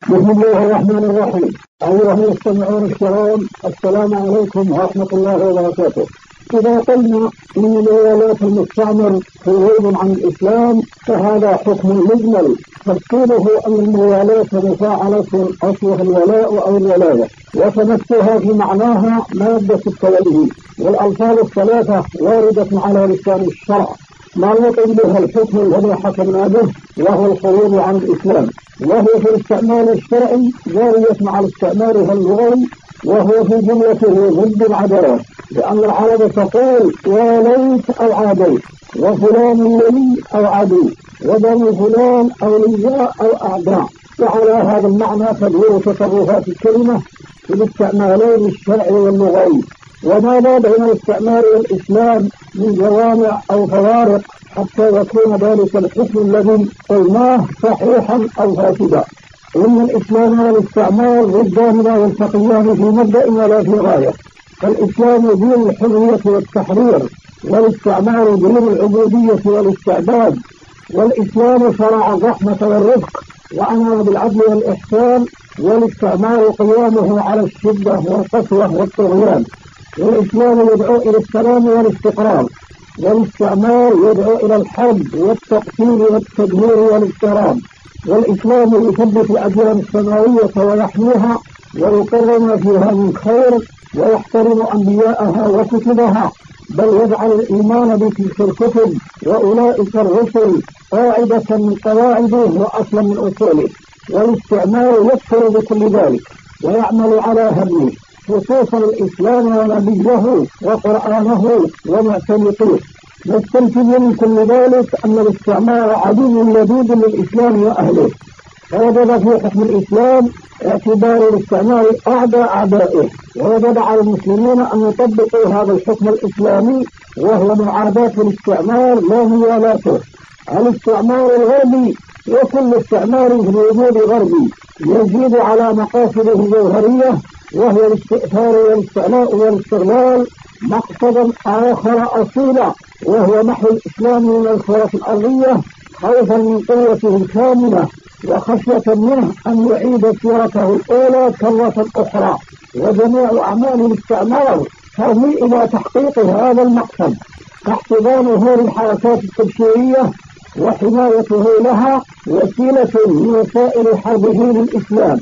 بسم الله الرحمن الرحيم. أيها المستمعون الكرام، السلام عليكم ورحمة الله وبركاته. إذا قلنا إن موالاة المستعمر خروج عن الإسلام فهذا حكم مجمل تفصيله أن الموالاة مفاعلة أصلها الولاء أو الولاية، وتمثلها في معناها مادة التولي، والألفاظ الثلاثة واردة على لسان الشرع. ما يطلب بها الحكم الذي حكمنا به وهو الخروج عن الإسلام، وهو في الاستعمال الشرعي جارية مع استعمالها اللغوي، وهو في جملته ضد العداوة، لأن العرب تقول واليت أو عاديت، وفلان ولي أو عدو، وبني فلان أولياء أو أعداء. وعلى هذا المعنى تدور تصرفات الكلمة في الاستعمالين الشرعي واللغوي. وماذا بين الاستعمال والإسلام من جوامع أو فوارق حتى يكون ذلك الحكم الذي قلناه صحيحا أو فاسدا؟ إن الإسلام والاستعمال ضدان لا يلتقيان في مبدأ ولا في غاية. فالإسلام دين الحرية والتحرير، والاستعمار دين العبودية والاستعباد. والإسلام شرع الرحمة والرفق وأمر بالعدل والإحسان، والاستعمار قيامه على الشدة والقسوة والطغيان. والإسلام يدعو إلى السلام والاستقرار، والاستعمار يدعو إلى الحرب والتقتيل والتدمير والاضطراب. والإسلام يثبت الأديان السماوية ويحميها ويقر ما فيها من خير، ويحترم أنبياءها وكتبها، بل يجعل الإيمان بتلك الكتب وأولئك الرسل قاعدة من قواعده وأصلا من أصوله. والاستعمار يكفر بكل ذلك ويعمل على هدمه، خصوصا الإسلام ونبيه وقرآنه ومعتنقيه. نستنتج من كل ذلك أن الاستعمار عدو لدود للإسلام وأهله، فوجب في حكم الإسلام اعتبار الاستعمار أعدائه، ووجب على المسلمين أن يطبقوا هذا الحكم الإسلامي، وهو معاداة الاستعمار لا موالاته. الاستعمار الغربي وكل استعمار في الوجود غربي يزيد على مقاصده الجوهرية، وهي الاستئثار والاستعلاء والاستغلال، مقصدا آخر أصيلا وهو محو الإسلام من الكرة الأرضية، خوفا من قوته الكاملة وخشية منه أن يعيد سيرته الأولى كرة أخرى. وجميع أعمال الاستعمار ترمي إلى تحقيق هذا المقصد، فاحتضانه للحركات التبشيرية وحمايته لها وسيلة من وسائل حربه للإسلام،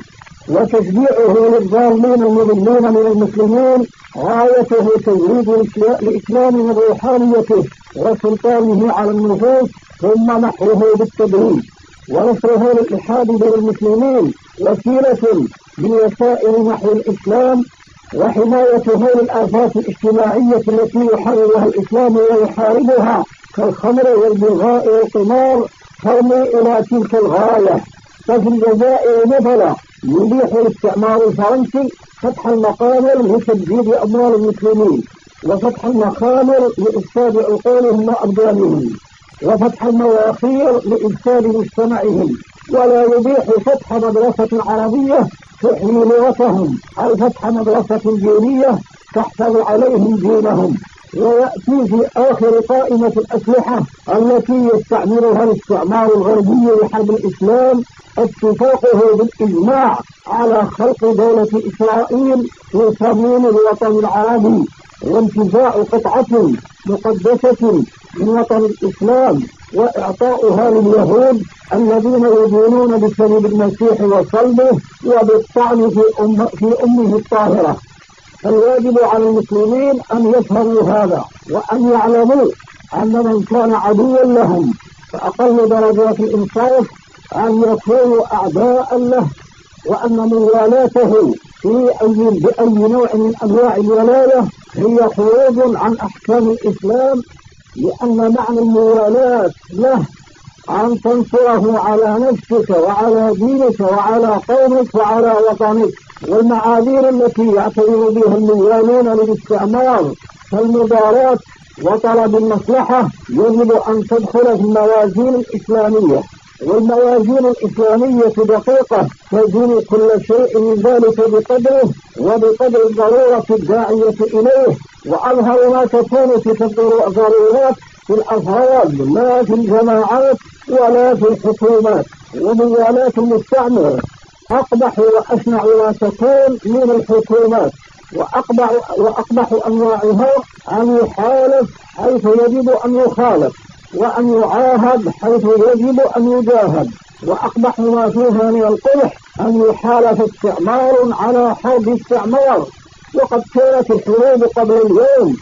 وتشجيعه للظالمين المضلين من المسلمين غايته تجريد الإسلام من روحانيته وسلطانه على النفوس، ثم محوه بالتدريج. ونصره للإلحاد بين المسلمين وسيلة من وسائل محو الإسلام، وحمايته للآفات الاجتماعية التي يحررها الإسلام ويحاربها كالخمر والبغاء والقمار ترمي إلى تلك الغاية. ففي الجزائر مثلا يبيح الاستعمار الفرنسي فتح المقابر لتجديد أموال المسلمين، وفتح المخابر لإفساد عقولهم وأبدانهم، وفتح المواخير لإفساد مجتمعهم، ولا يبيح فتح مدرسة عربية تحيي لغتهم أو فتح مدرسة دينية تحفظ عليهم دينهم. ويأتي في آخر قائمة الأسلحة التي يستعملها الاستعمار الغربي لحرب الإسلام اتفاقه بالإجماع على خلق دولة إسرائيل في صميم الوطن العربي، وانتزاع قطعة مقدسة من وطن الإسلام وإعطاؤها لليهود الذين يدينون بسبب المسيح وصلبه وبالطعن في أمه الطاهرة. فالواجب على المسلمين أن يفهموا هذا، وأن يعلموا أن من كان عدوا لهم فأقل درجات الإنصاف أن يكونوا أعداء له، وأن موالاته بأي نوع من أنواع الولاية هي خروج عن أحكام الإسلام، لأن معنى الموالاة له أن تنصره على نفسك وعلى دينك وعلى قومك وعلى وطنك. والمعاذير التي يعتبر بها الموالون للاستعمار كالمضارات وطلب المصلحة يجب أن تدخل في الموازين الإسلامية، والموازين الإسلامية دقيقة تزن كل شيء من ذلك بقدره وبقدر الضرورة الداعية إليه. وأظهر ما تكون تلك الضرورات في الأفراد لا في الجماعات ولا في الحكومات. وموالاة المستعمر أقبح وأشنع ما تكون من الحكومات، وأقبح أنواعها أن يحالف حيث يجب أن يخالف، وأن يعاهد حيث يجب أن يجاهد. وأقبح ما فيها من القبح أن يحالف استعمار على حرب استعمار. وقد كانت الحروب قبل اليوم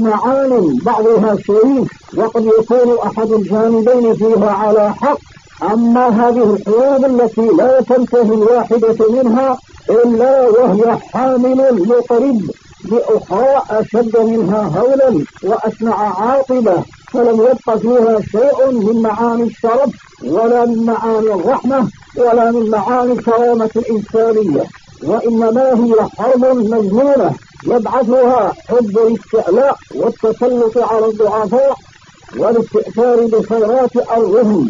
لمعان بعضها شريف، وقد يكون أحد الجانبين فيها على حق. أما هذه الحروب التي لا تنتهي الواحدة منها إلا وهي حامل مطرب بأخرى أشد منها هولا وأشنع عاقبة، فلم يبق فيها شيء من معاني الشرف، ولا من معاني الرحمة، ولا من معاني الكرامة الإنسانية، وإنما هي حرب مجنونة يبعثها حب الاستعلاء والتسلط على الضعفاء والاستئثار بخيرات أرضهم.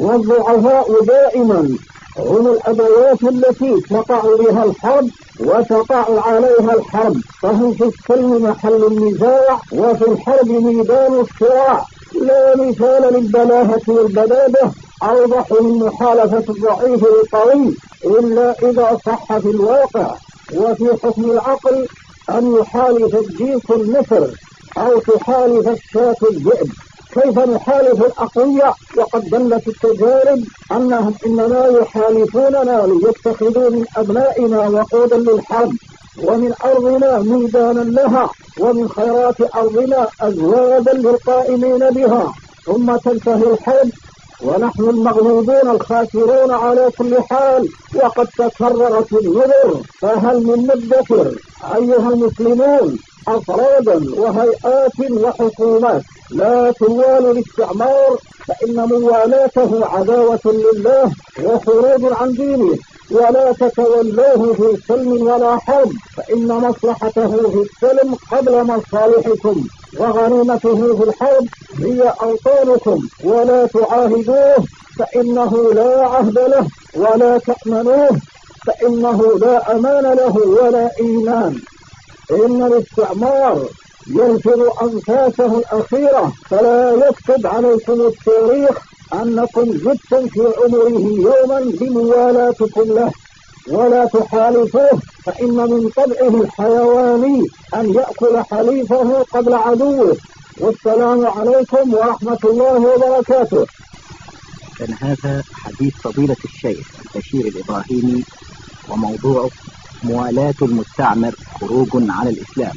والضعفاء دائما هم الأدوات التي تقع بها الحرب وتقع عليها الحرب، فهم في السلم محل النزاع، وفي الحرب ميدان الصراع. لا مثال للبلاهة والبلادة أوضح من محالفة الضعيف للقوي إلا إذا صح في الواقع. وفي حكم العقل أن يحالف الديك النسر أو تحالف الشاة الذئب. كيف نحالف الأقوياء وقد دلت التجارب أنهم إنما يحالفوننا ليتخذوا من أبنائنا وقودا للحرب، ومن أرضنا ميدانا لها، ومن خيرات أرضنا أزوادا للقائمين بها. ثم تنتهي الحرب ونحن المغلوبون الخاسرون على كل حال، وقد تكررت النذر. فهل من مدكر أيها المسلمون أفرادا وهيئات وحكومات لا توالوا الاستعمار، فإن موالاته عداوة لله وخروج عن دينه، ولا تتولوه في سلم ولا حرب، فإن مصلحته في السلم قبل مصالحكم، وغنيمته في الحرب هي أوطانكم. ولا تعاهدوه فإنه لا عهد له، ولا تأمنوه فإنه لا أمان له ولا إيمان. إن الاستعمار ينفذ أنفاسه الأخيرة، فلا يكتب عليكم التاريخ أنكم زدتم في عمره يوما بموالاتكم له. ولا تحالفوه، فإن من طبعه الحيواني أن يأكل حليفه قبل عدوه. والسلام عليكم ورحمة الله وبركاته. كان هذا حديث فضيلة الشيخ البشير الإبراهيمي، وموضوعه موالاة المستعمر خروج على الإسلام.